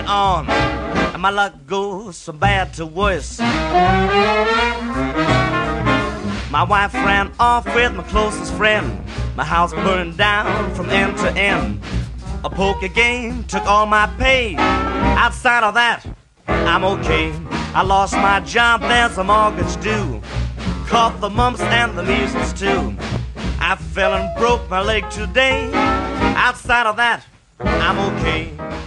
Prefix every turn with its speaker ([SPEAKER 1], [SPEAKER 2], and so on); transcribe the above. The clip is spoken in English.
[SPEAKER 1] it on, and my luck goes from bad to worse. My wife ran off with my closest friend. My house burned down from end to end. A poker game took all my pay. Outside of that, I'm okay. I lost my job, there's a mortgage due. Caught the mumps and the measles too. I fell and broke my leg today. Outside of that, I'm okay.